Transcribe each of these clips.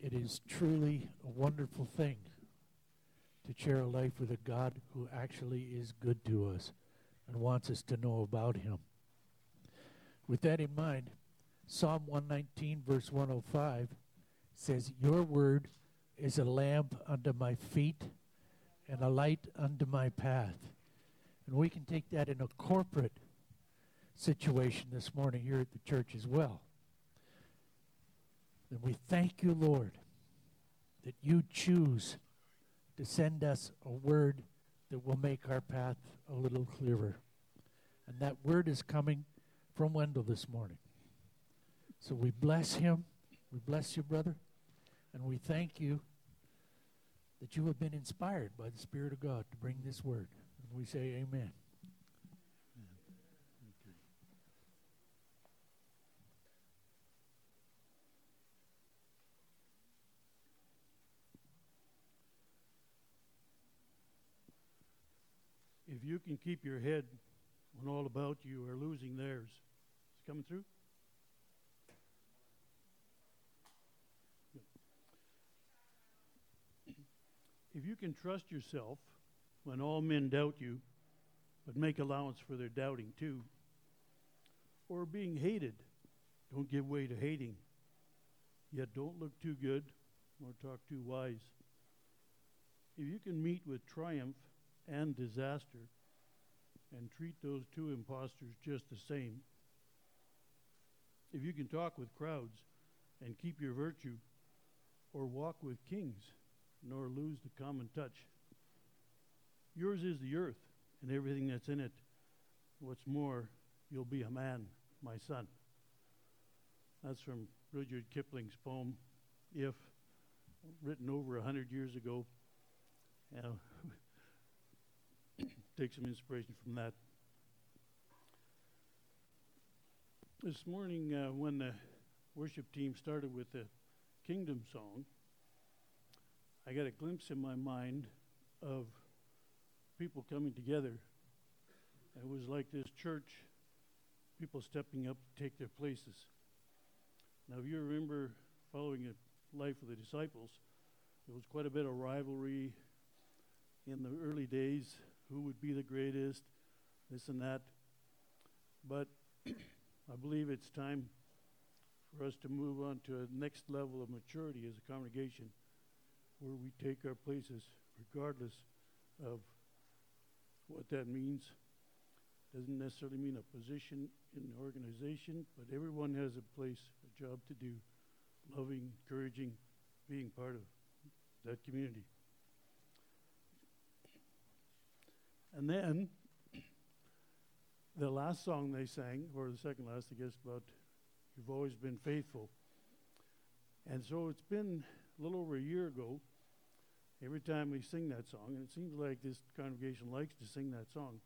It is truly a wonderful thing to share a life with a God who actually is good to us and wants us to know about him. With that in mind, Psalm 119, verse 105 says, "Your word is a lamp unto my feet and a light unto my path." And we can take that in a corporate situation this morning here at the church as well. And we thank you, Lord, that you choose to send us a word that will make our path a little clearer. And that word is coming from Wendell this morning. So we bless him. We bless you, brother. And we thank you that you have been inspired by the Spirit of God to bring this word. And we say amen. If you can keep your head when all about you are losing theirs. Is it coming through? If you can trust yourself when all men doubt you, but make allowance for their doubting too, or being hated, don't give way to hating, yet don't look too good or talk too wise. If you can meet with triumph and disaster and treat those two impostors just the same, if you can talk with crowds and keep your virtue, or walk with kings nor lose the common touch, yours is the earth and everything that's in it. What's more, you'll be a man, my son. That's from Rudyard Kipling's poem, If, written over 100 years ago. Take some inspiration from that. This morning, when the worship team started with the Kingdom song, I got a glimpse in my mind of people coming together. It was like this church, people stepping up to take their places. Now, if you remember following the life of the disciples, there was quite a bit of rivalry in the early days. Who would be the greatest, this and that. But I believe it's time for us to move on to a next level of maturity as a congregation, where we take our places regardless of what that means. Doesn't necessarily mean a position in the organization, but everyone has a place, a job to do, loving, encouraging, being part of that community. And then, the last song they sang, or the second last, I guess, about You've Always Been Faithful. And so it's been a little over a year ago, every time we sing that song, and it seems like this congregation likes to sing that song,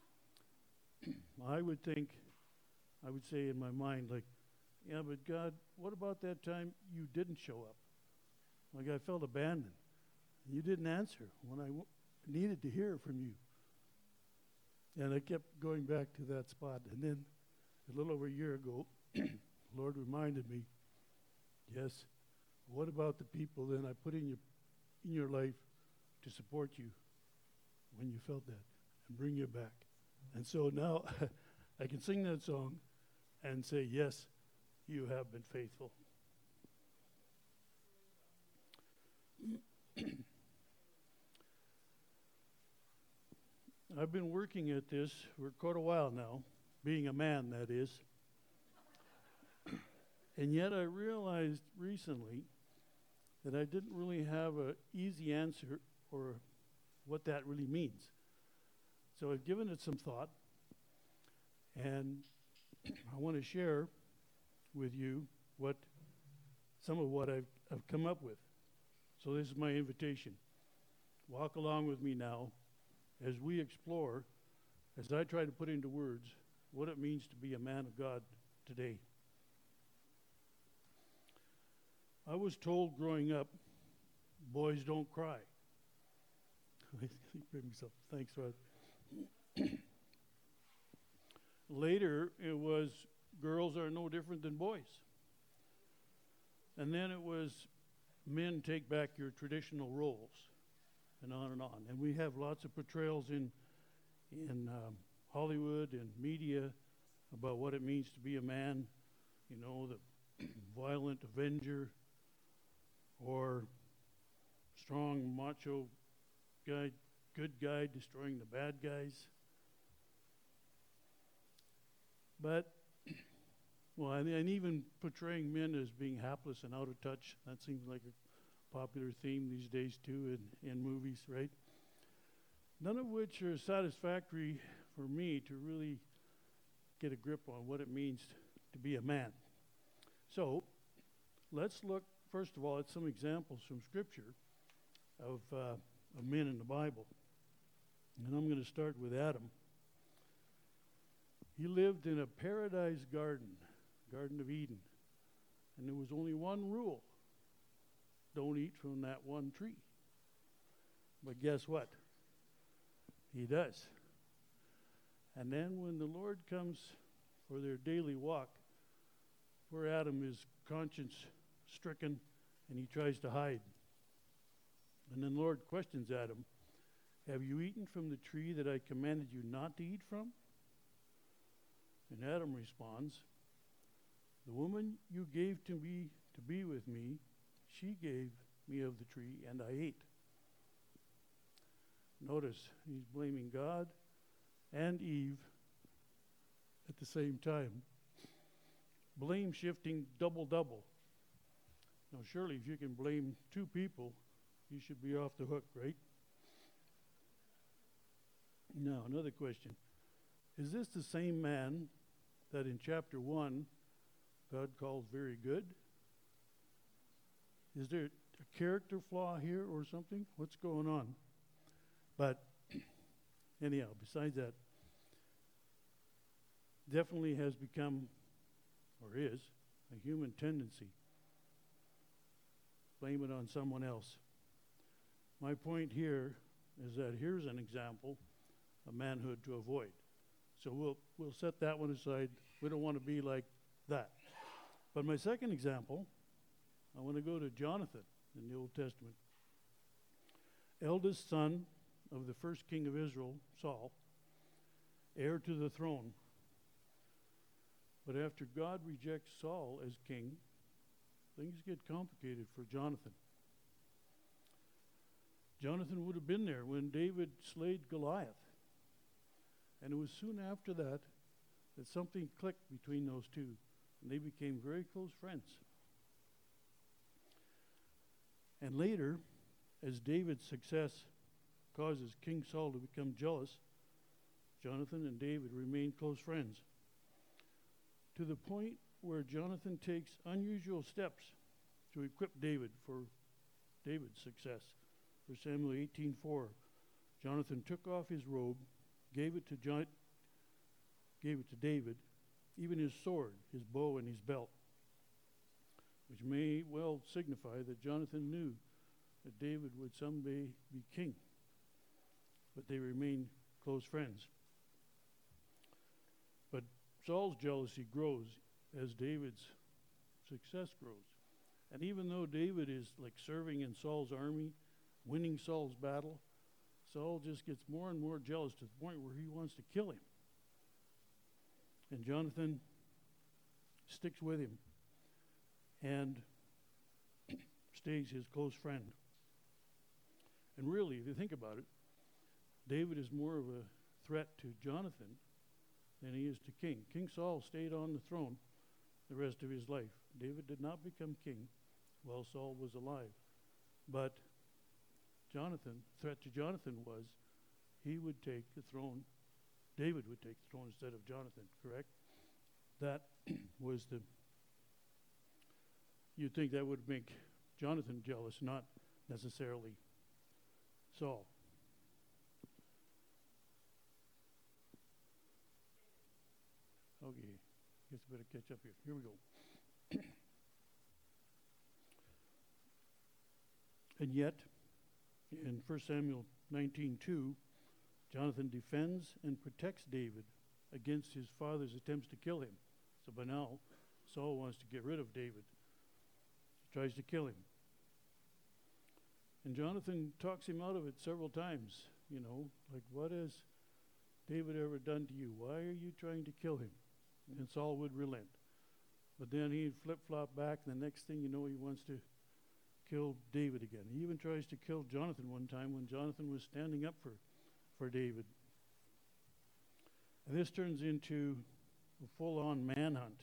I would say in my mind, like, yeah, but God, what about that time you didn't show up? Like I felt abandoned. You didn't answer when I needed to hear from you. And I kept going back to that spot. And then a little over a year ago, the Lord reminded me, yes, what about the people then I put in your life to support you when you felt that and bring you back? And so now I can sing that song and say, yes, you have been faithful. I've been working at this for quite a while now, being a man, that is. And yet I realized recently that I didn't really have an easy answer or what that really means. So I've given it some thought, and I want to share with you some of what I've come up with. So this is my invitation. Walk along with me now as we explore, as I try to put into words, what it means to be a man of God today. I was told growing up, boys don't cry. Thanks, Rod. Later, it was girls are no different than boys. And then it was men take back your traditional roles, and on and on. And we have lots of portrayals in Hollywood and media about what it means to be a man, you know, the violent avenger or strong macho guy, good guy destroying the bad guys. But, well, and even portraying men as being hapless and out of touch, that seems like a popular theme these days too in movies, right? None of which are satisfactory for me to really get a grip on what it means to be a man. So, let's look, first of all, at some examples from Scripture of men in the Bible. And I'm going to start with Adam. He lived in a paradise garden, Garden of Eden. And there was only one rule: don't eat from that one tree. But guess what? He does. And then when the Lord comes for their daily walk, poor Adam is conscience stricken and he tries to hide. And then the Lord questions Adam, have you eaten from the tree that I commanded you not to eat from? And Adam responds, the woman you gave to me to be with me, she gave me of the tree and I ate. Notice he's blaming God and Eve at the same time. Blame shifting double. Now surely if you can blame two people, you should be off the hook, right? Now another question. Is this the same man that in chapter 1 God calls very good? Is there a character flaw here or something? What's going on? But anyhow, besides that, definitely has become, or is, a human tendency. Blame it on someone else. My point here is that here's an example of manhood to avoid. So we'll set that one aside. We don't want to be like that. But my second example, I want to go to Jonathan in the Old Testament. Eldest son of the first king of Israel, Saul, heir to the throne. But after God rejects Saul as king, things get complicated for Jonathan. Jonathan would have been there when David slayed Goliath. And it was soon after that that something clicked between those two, and they became very close friends. And later, as David's success causes King Saul to become jealous, Jonathan and David remain close friends, to the point where Jonathan takes unusual steps to equip David for David's success. 1 Samuel 18:4, Jonathan took off his robe, gave it to David, even his sword, his bow, and his belt, which may well signify that Jonathan knew that David would someday be king, but they remain close friends. But Saul's jealousy grows as David's success grows. And even though David is like serving in Saul's army, winning Saul's battle, Saul just gets more and more jealous to the point where he wants to kill him. And Jonathan sticks with him and stays his close friend. And really, if you think about it, David is more of a threat to Jonathan than he is to King. King Saul stayed on the throne the rest of his life. David did not become king while Saul was alive. But threat to Jonathan was he would take the throne, David would take the throne instead of Jonathan, correct? That was you'd think that would make Jonathan jealous, not necessarily Saul. Okay, guess I better catch up here. Here we go. And yet, in 1 Samuel 19:2, Jonathan defends and protects David against his father's attempts to kill him. So by now, Saul wants to get rid of David. He tries to kill him. And Jonathan talks him out of it several times, like, what has David ever done to you? Why are you trying to kill him? And Saul would relent. But then he'd flip-flop back, and the next thing you know, he wants to kill David again. He even tries to kill Jonathan one time when Jonathan was standing up for David. And this turns into a full-on manhunt.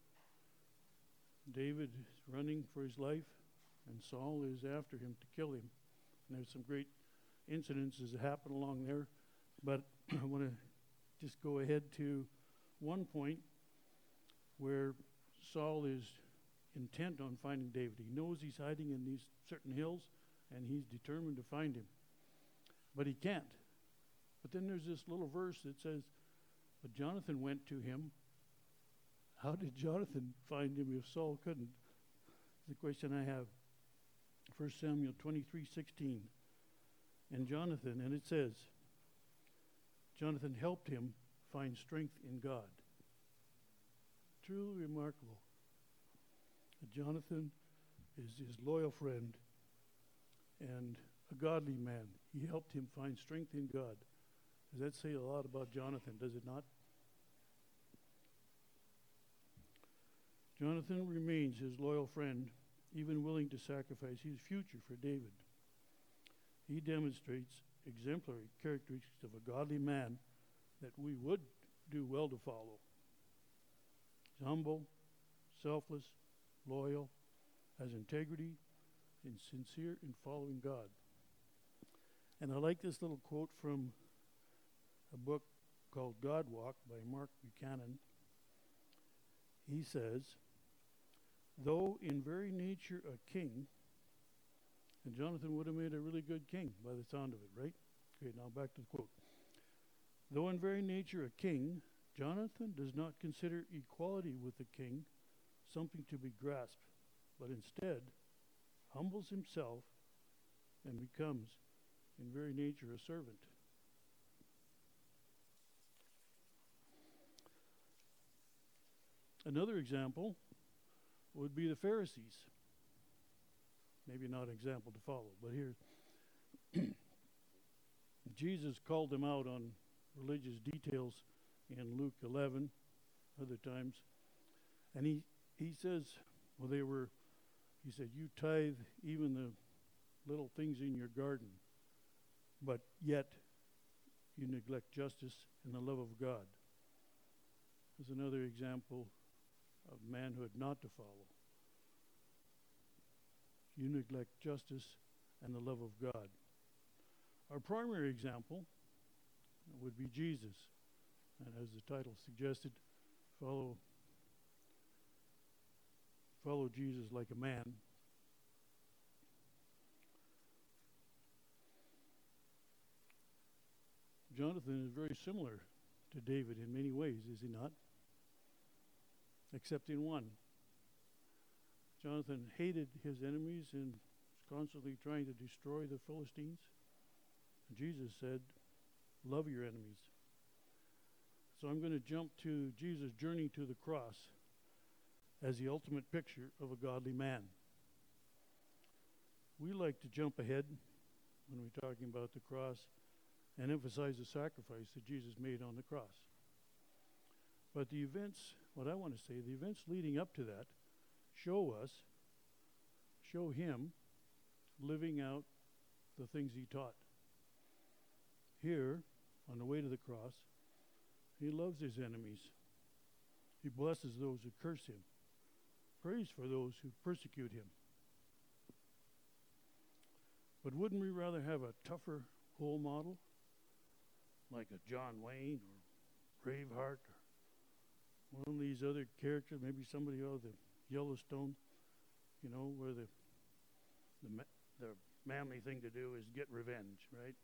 David is running for his life, and Saul is after him to kill him. And there's some great incidences that happen along there, but I want to just go ahead to one point where Saul is intent on finding David. He knows he's hiding in these certain hills, and he's determined to find him. But he can't. But then there's this little verse that says, but Jonathan went to him. How did Jonathan find him if Saul couldn't? It's the question I have. 1 Samuel 23:16. And Jonathan, and it says, Jonathan helped him find strength in God. Truly remarkable. Jonathan is his loyal friend and a godly man. He helped him find strength in God. Does that say a lot about Jonathan, does it not? Jonathan remains his loyal friend, even willing to sacrifice his future for David. He demonstrates exemplary characteristics of a godly man that we would do well to follow. He's humble, selfless, loyal, has integrity, and sincere in following God. And I like this little quote from a book called God Walk by Mark Buchanan. He says, though in very nature a king, and Jonathan would have made a really good king by the sound of it, right? Okay, now back to the quote. Though in very nature a king, Jonathan does not consider equality with the king something to be grasped, but instead humbles himself and becomes in very nature a servant. Another example would be the Pharisees. Maybe not an example to follow, but here Jesus called them out on religious details in Luke 11, other times. And he says, he said, you tithe even the little things in your garden, but yet you neglect justice and the love of God. There's another example of manhood not to follow. You neglect justice and the love of God. Our primary example would be Jesus. And as the title suggested, follow Jesus like a man. Jonathan is very similar to David in many ways, is he not? Except in one. Jonathan hated his enemies and was constantly trying to destroy the Philistines. And Jesus said, love your enemies. So I'm going to jump to Jesus' journey to the cross as the ultimate picture of a godly man. We like to jump ahead when we're talking about the cross and emphasize the sacrifice that Jesus made on the cross. But the events, what I want to say, the events leading up to that show him living out the things he taught. Here, on the way to the cross, he loves his enemies. He blesses those who curse him, prays for those who persecute him. But wouldn't we rather have a tougher role model, like a John Wayne or Braveheart, or one of these other characters, maybe somebody out of the Yellowstone, where the manly thing to do is get revenge, right?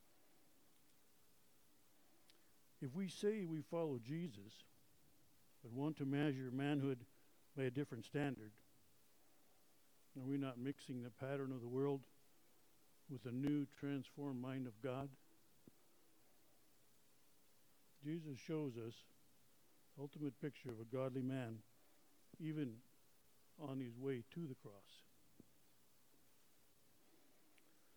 If we say we follow Jesus, but want to measure manhood by a different standard, are we not mixing the pattern of the world with the new transformed mind of God? Jesus shows us the ultimate picture of a godly man, even on his way to the cross.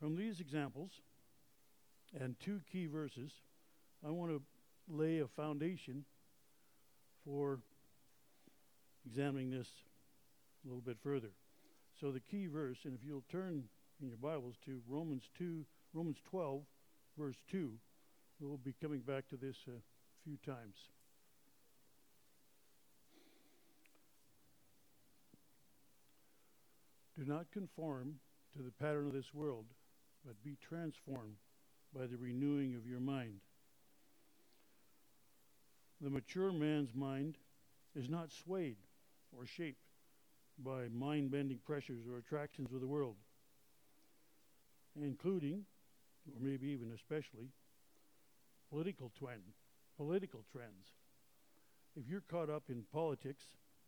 From these examples and two key verses, I want to lay a foundation for examining this a little bit further. So the key verse, and if you'll turn in your Bibles to Romans 12, verse 2, we'll be coming back to this a few times. Do not conform to the pattern of this world, but be transformed by the renewing of your mind. The mature man's mind is not swayed or shaped by mind-bending pressures or attractions of the world, including, or maybe even especially, political trends. If you're caught up in politics,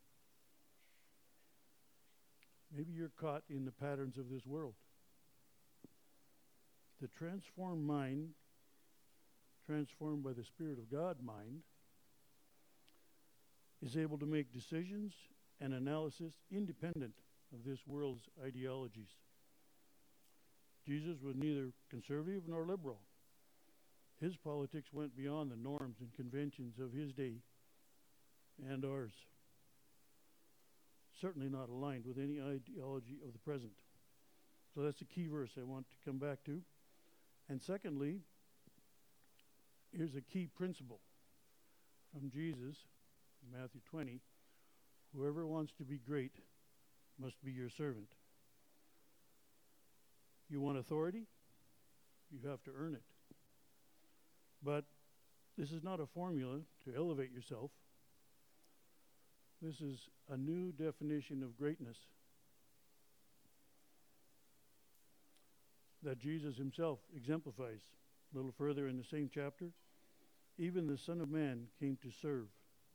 maybe you're caught in the patterns of this world. The transformed mind, transformed by the Spirit of God mind, is able to make decisions and analysis independent of this world's ideologies. Jesus was neither conservative nor liberal. His politics went beyond the norms and conventions of his day and ours. Certainly not aligned with any ideology of the present. So that's the key verse I want to come back to. And secondly, here's a key principle from Jesus, Matthew 20. Whoever wants to be great must be your servant. You want authority? You have to earn it. But this is not a formula to elevate yourself. This is a new definition of greatness that Jesus himself exemplifies. A little further in the same chapter, even the Son of Man came to serve.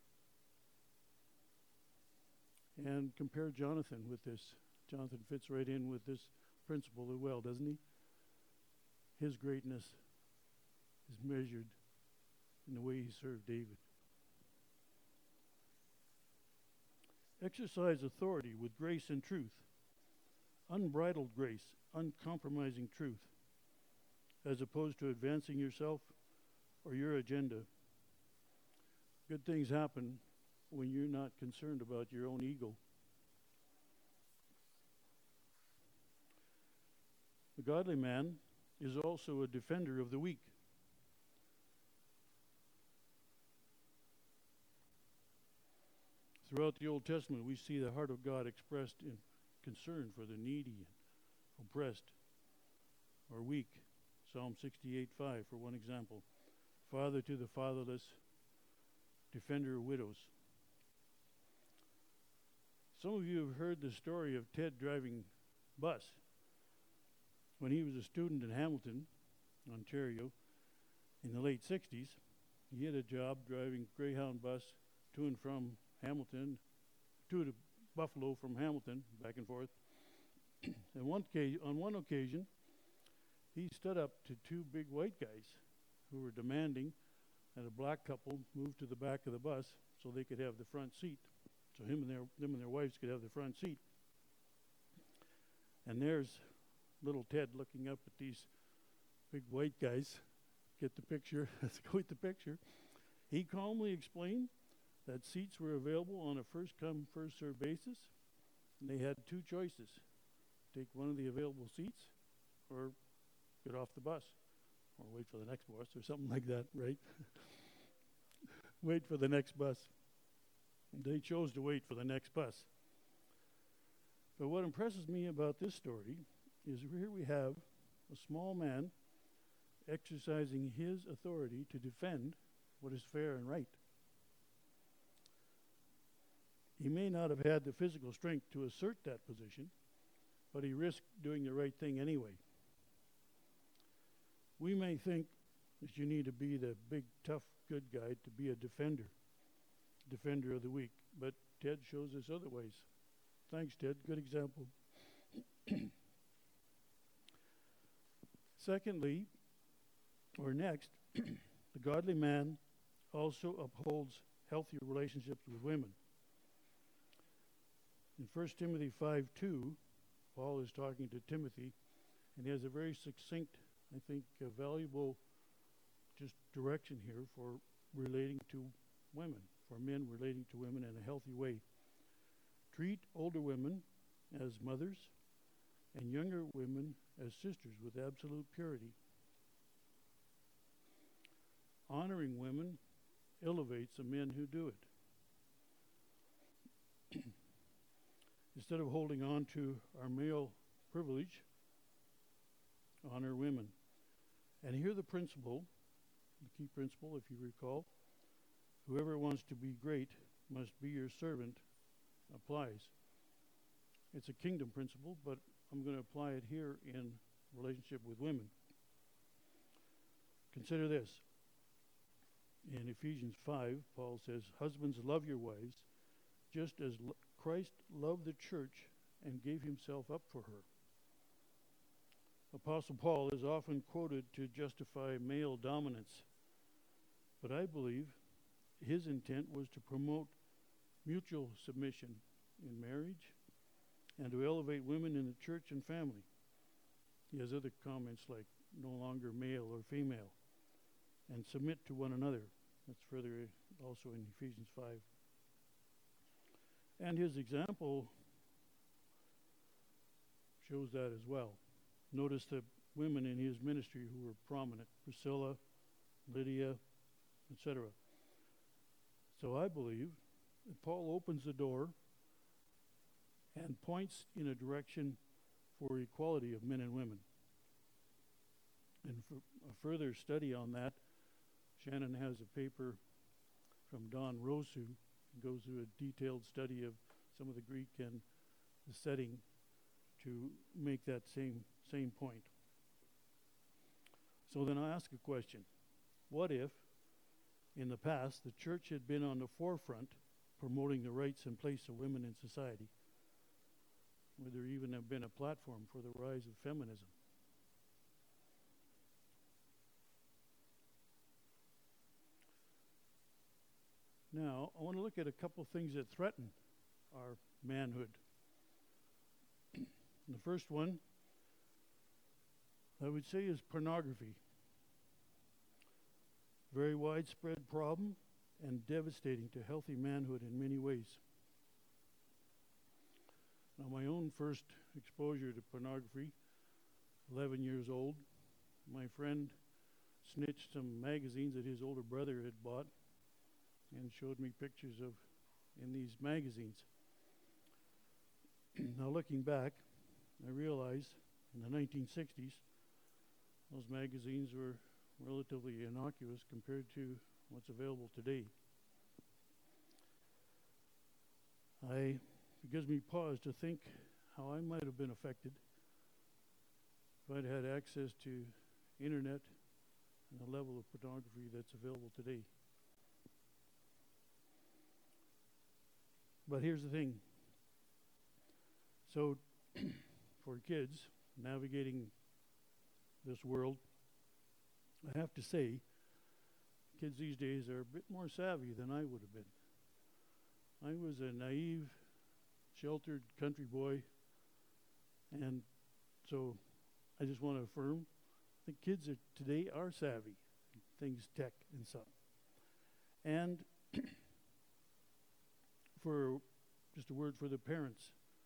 And compare Jonathan with this. Jonathan fits right in with this principle as well, doesn't he? His greatness is measured in the way he served David. Exercise authority with grace and truth, unbridled grace, uncompromising truth, as opposed to advancing yourself or your agenda. Good things happen when you're not concerned about your own ego. The godly man is also a defender of the weak. Throughout the Old Testament, we see the heart of God expressed in concern for the needy and oppressed or weak. Psalm 68:5 for one example. Father to the fatherless, defender of widows. Some of you have heard the story of Ted driving bus. When he was a student in Hamilton, Ontario, in the late 60s, he had a job driving Greyhound bus to and from Hamilton, to Buffalo from Hamilton, back and forth. And on one occasion, he stood up to two big white guys who were demanding that a black couple move to the back of the bus so they could have the front seat. So them and their wives could have the front seat. And there's little Ted looking up at these big white guys. Get the picture. Let's go with the picture. He calmly explained that seats were available on a first-come, first-served basis. And they had two choices. Take one of the available seats or get off the bus or wait for the next bus or something like that, right? Wait for the next bus. And they chose to wait for the next bus. But what impresses me about this story is here we have a small man exercising his authority to defend what is fair and right. He may not have had the physical strength to assert that position, but he risked doing the right thing anyway. We may think that you need to be the big, tough, good guy to be a defender of the weak, but Ted shows us otherwise. Thanks, Ted. Good example. Secondly, or next, the godly man also upholds healthy relationships with women. In 1 Timothy 5:2, Paul is talking to Timothy, And he has a very succinct, I think, valuable just direction here for relating to women, for men relating to women in a healthy way. Treat older women as mothers and younger women as sisters with absolute purity. Honoring women elevates the men who do it. Instead of holding on to our male privilege, honor women. And here the principle, the key principle, if you recall, whoever wants to be great must be your servant, applies. It's a kingdom principle, but I'm going to apply it here in relationship with women. Consider this. In Ephesians 5, Paul says, "Husbands, love your wives, just as Christ loved the church and gave himself up for her." Apostle Paul is often quoted to justify male dominance, but I believe his intent was to promote mutual submission in marriage and to elevate women in the church and family. He has other comments like no longer male or female, and submit to one another. That's further also in Ephesians 5. And his example shows that as well. Notice the women in his ministry who were prominent: Priscilla, Lydia, etc. So I believe that Paul opens the door and points in a direction for equality of men and women. And for a further study on that, Shannon has a paper from Don Rosu. It goes through a detailed study of some of the Greek and the setting to make that same point. So then I ask a question. What if, in the past, the church had been on the forefront promoting the rights and place of women in society? Would there even have been a platform for the rise of feminism? Now, I want to look at a couple things that threaten our manhood. The first one, I would say, is pornography. Very widespread problem and devastating to healthy manhood in many ways. Now, my own first exposure to pornography, 11 years old, my friend snitched some magazines that his older brother had bought and showed me pictures of in these magazines. Now, looking back, I realize in the 1960s, those magazines were relatively innocuous compared to what's available today. It gives me pause to think how I might have been affected if I'd had access to internet and the level of pornography that's available today. But here's the thing. So, for kids navigating this world, I have to say, kids these days are a bit more savvy than I would have been. I was a naive, sheltered country boy, and so I just want to affirm, I think kids today are savvy, things tech and stuff. And for just a word for the parents,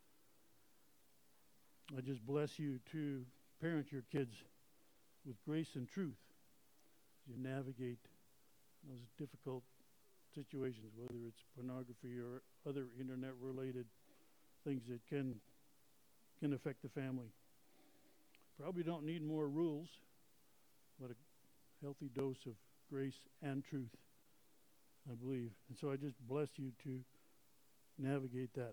I just bless you to parent your kids with grace and truth as you navigate those difficult situations, whether it's pornography or other internet-related things that can affect the family. Probably don't need more rules, but a healthy dose of grace and truth, I believe. And so I just bless you to navigate that.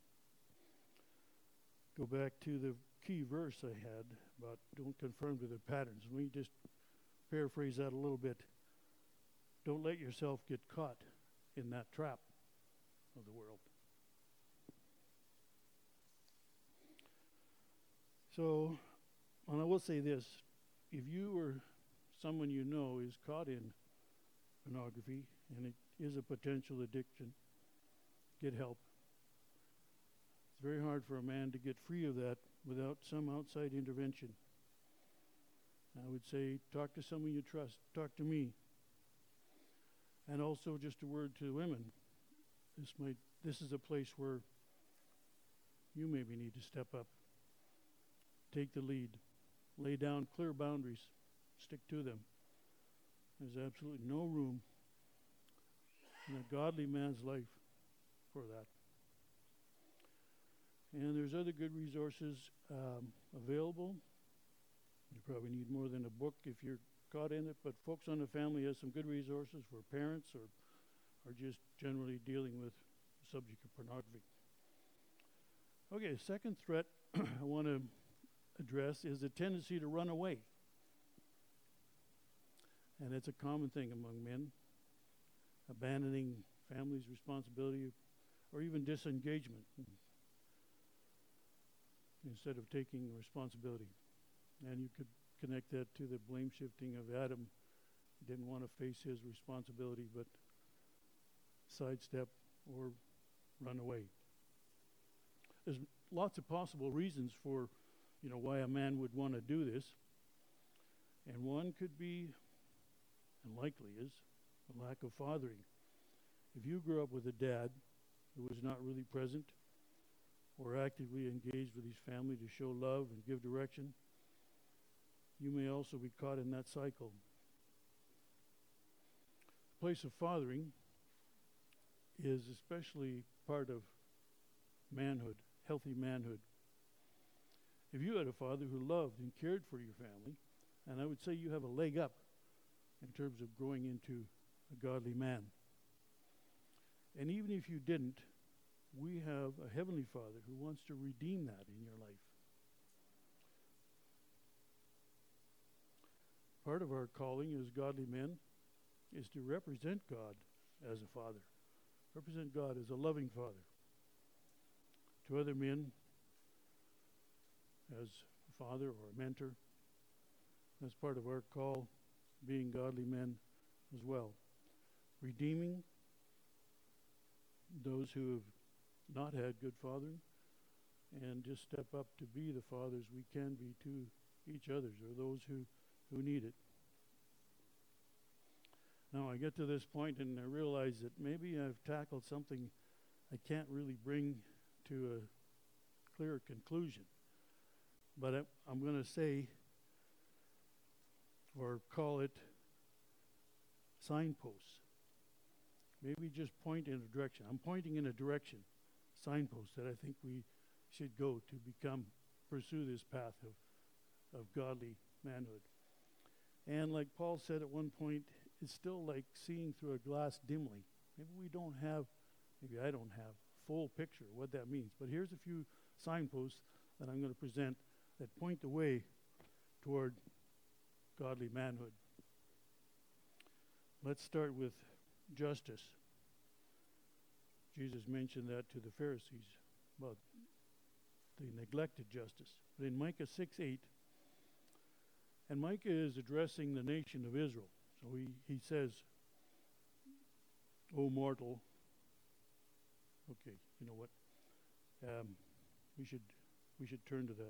Go back to the key verse I had about don't conform to the patterns. Let me just paraphrase that a little bit. Don't let yourself get caught in that trap of the world. So, and I will say this, if you or someone you know is caught in pornography and it is a potential addiction, get help. It's very hard for a man to get free of that without some outside intervention. I would say talk to someone you trust. Talk to me. And also just a word to women. This is a place where you maybe need to step up. Take the lead. Lay down clear boundaries. Stick to them. There's absolutely no room in a godly man's life for that. And there's other good resources available. You probably need more than a book if you're caught in it, but Focus on the Family has some good resources for parents or just generally dealing with the subject of pornography. Okay, second threat I want to address is the tendency to run away. And it's a common thing among men, abandoning family's responsibility or even disengagement instead of taking responsibility. And you could connect that to the blame shifting of Adam. He didn't want to face his responsibility, but sidestep or run away. There's lots of possible reasons for, why a man would want to do this. And one could be, and likely is, a lack of fathering. If you grew up with a dad who was not really present or actively engaged with his family to show love and give direction, you may also be caught in that cycle. The place of fathering is especially part of manhood, healthy manhood. If you had a father who loved and cared for your family, and I would say you have a leg up in terms of growing into a godly man. And even if you didn't, we have a heavenly Father who wants to redeem that in your life. Part of our calling as godly men is to represent God as a father, represent God as a loving father to other men, as a father or a mentor. That's part of our call, being godly men as well. Redeeming those who have not had good fathering, and just step up to be the fathers we can be to each other or those who need it. Now I get to this point and I realize that maybe I've tackled something I can't really bring to a clear conclusion. But I'm going to say, or call it, signposts. Maybe just point in a direction. I'm pointing in a direction, signposts that I think we should go to pursue this path of godly manhood. And like Paul said at one point, it's still like seeing through a glass dimly. Maybe I don't have full picture of what that means. But here's a few signposts that I'm going to present that point the way toward godly manhood. Let's start with justice. Jesus mentioned that to the Pharisees about they neglected justice. But in Micah 6:8, and Micah is addressing the nation of Israel. So he says, O mortal, okay, you know what? We should turn to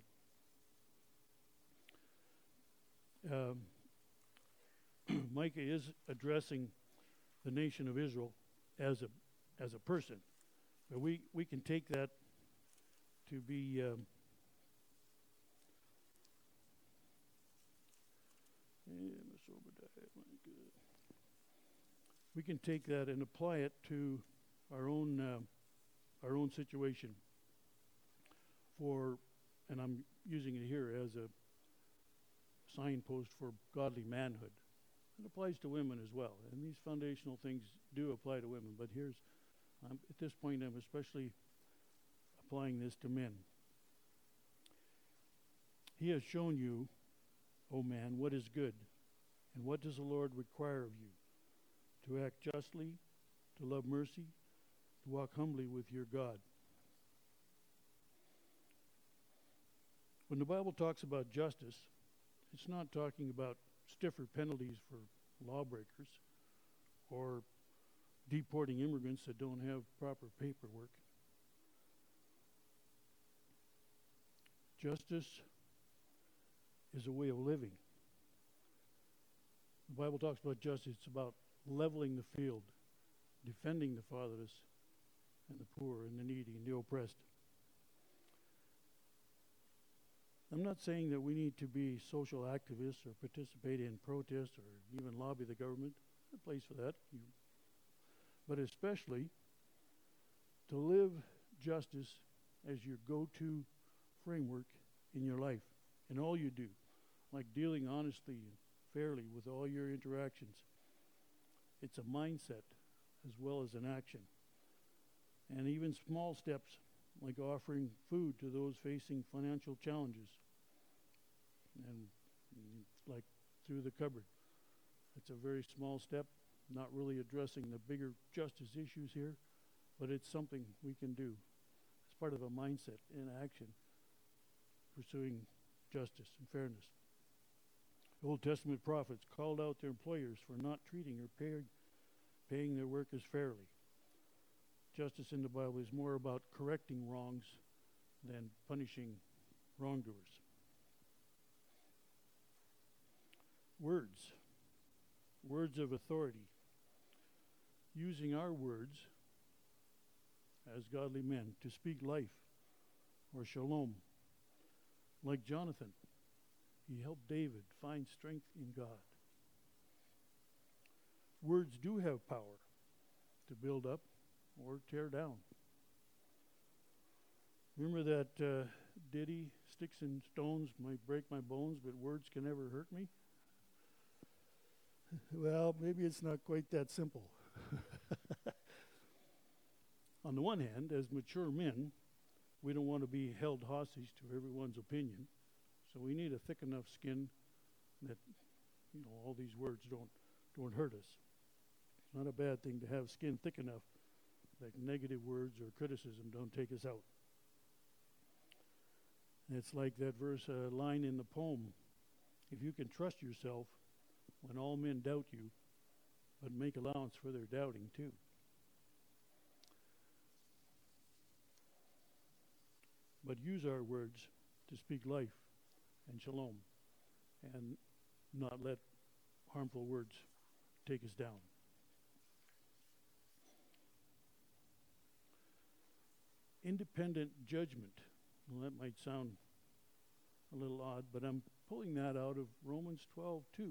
that. Micah is addressing the nation of Israel as a person, but we can take that to be we can take that and apply it to our own situation. And I'm using it here as a signpost for godly manhood. It applies to women as well, and these foundational things do apply to women. But at this point, I'm especially applying this to men. He has shown you, O man, what is good, and what does the Lord require of you? To act justly, to love mercy, to walk humbly with your God. When the Bible talks about justice, it's not talking about stiffer penalties for lawbreakers or deporting immigrants that don't have proper paperwork. Justice is a way of living. The Bible talks about justice. It's about leveling the field, defending the fatherless and the poor and the needy and the oppressed. I'm not saying that we need to be social activists or participate in protests or even lobby the government. There's a place for that. But especially to live justice as your go-to framework in your life, in all you do, like dealing honestly and fairly with all your interactions. It's a mindset as well as an action. And even small steps like offering food to those facing financial challenges and like through the cupboard. It's a very small step, not really addressing the bigger justice issues here, but it's something we can do. It's part of a mindset in action, pursuing justice and fairness. The Old Testament prophets called out their employers for not treating or paying their workers fairly. Justice in the Bible is more about correcting wrongs than punishing wrongdoers. Words of authority. Using our words as godly men to speak life or shalom. Like Jonathan, he helped David find strength in God. Words do have power to build up or tear down. Remember that ditty, sticks and stones might break my bones, but words can never hurt me? Well, maybe it's not quite that simple. On the one hand, as mature men, we don't want to be held hostage to everyone's opinion, so we need a thick enough skin that, all these words don't hurt us. It's not a bad thing to have skin thick enough that negative words or criticism don't take us out. And it's like that line in the poem, if you can trust yourself when all men doubt you, but make allowance for their doubting too. But use our words to speak life and shalom and not let harmful words take us down. Independent judgment. Well, that might sound a little odd, but I'm pulling that out of Romans 12:2.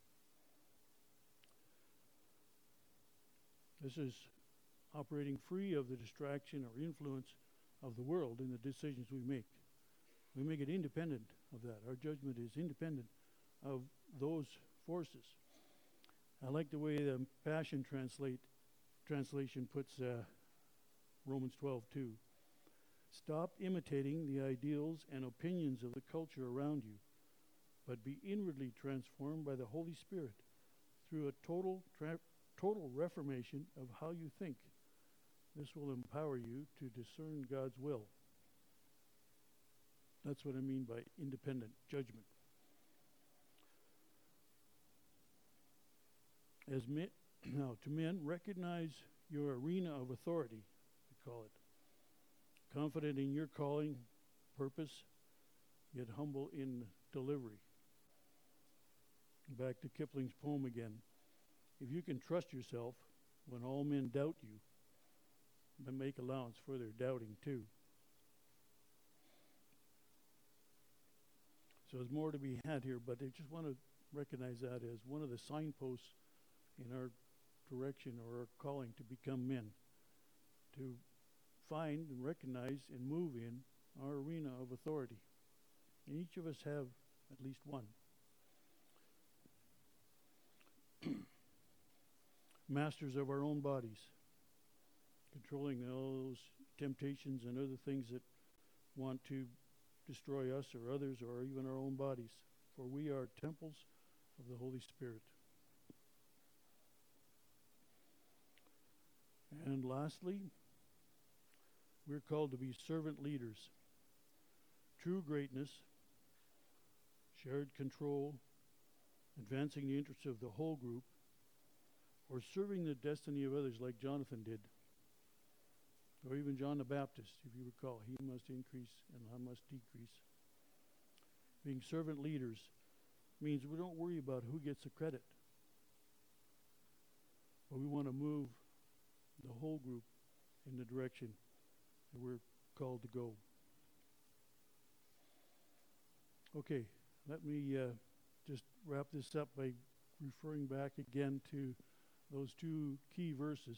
This is operating free of the distraction or influence of the world in the decisions we make. We make it independent of that. Our judgment is independent of those forces. I like the way the Passion translation puts Romans 12:2. Stop imitating the ideals and opinions of the culture around you, but be inwardly transformed by the Holy Spirit through a total reformation of how you think. This will empower you to discern God's will. That's what I mean by independent judgment. Now, to men, recognize your arena of authority, we call it. Confident in your calling, purpose, yet humble in delivery. Back to Kipling's poem again. If you can trust yourself when all men doubt you, but make allowance for their doubting too. So there's more to be had here, but I just want to recognize that as one of the signposts in our direction or our calling to become men, to find and recognize and move in our arena of authority. And each of us have at least one. Masters of our own bodies, controlling all those temptations and other things that want to destroy us or others or even our own bodies, for we are temples of the Holy Spirit. And lastly, we're called to be servant leaders. True greatness, shared control, advancing the interests of the whole group, or serving the destiny of others like Jonathan did. Or even John the Baptist, if you recall, he must increase and I must decrease. Being servant leaders means we don't worry about who gets the credit but we want to move the whole group in the direction that we're called to go. Okay, let me just wrap this up by referring back again to those two key verses.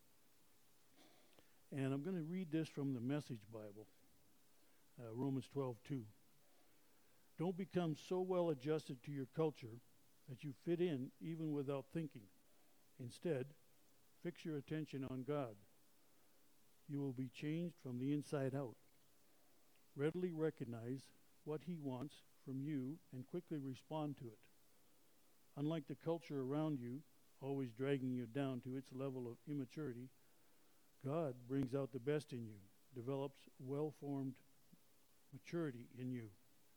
And I'm going to read this from the Message Bible, Romans 12:2. Don't become so well adjusted to your culture that you fit in even without thinking. Instead, fix your attention on God. You will be changed from the inside out. Readily recognize what He wants from you and quickly respond to it. Unlike the culture around you, always dragging you down to its level of immaturity, God brings out the best in you, develops well-formed maturity in you.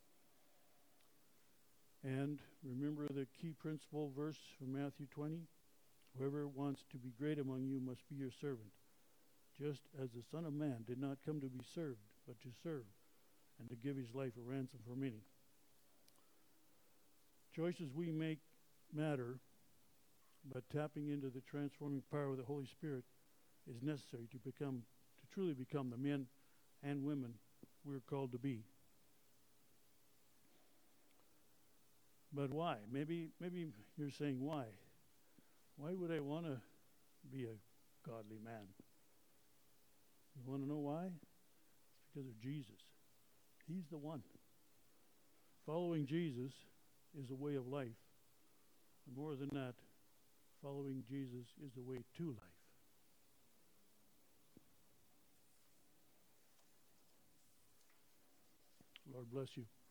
And remember the key principle verse from Matthew 20? Whoever wants to be great among you must be your servant, just as the Son of Man did not come to be served, but to serve, and to give his life a ransom for many. Choices we make matter, but tapping into the transforming power of the Holy Spirit is necessary to truly become the men and women we're called to be. But why? Maybe you're saying why? Why would I want to be a godly man? You want to know why? It's because of Jesus. He's the one. Following Jesus is a way of life. And more than that, following Jesus is the way to life. Lord bless you.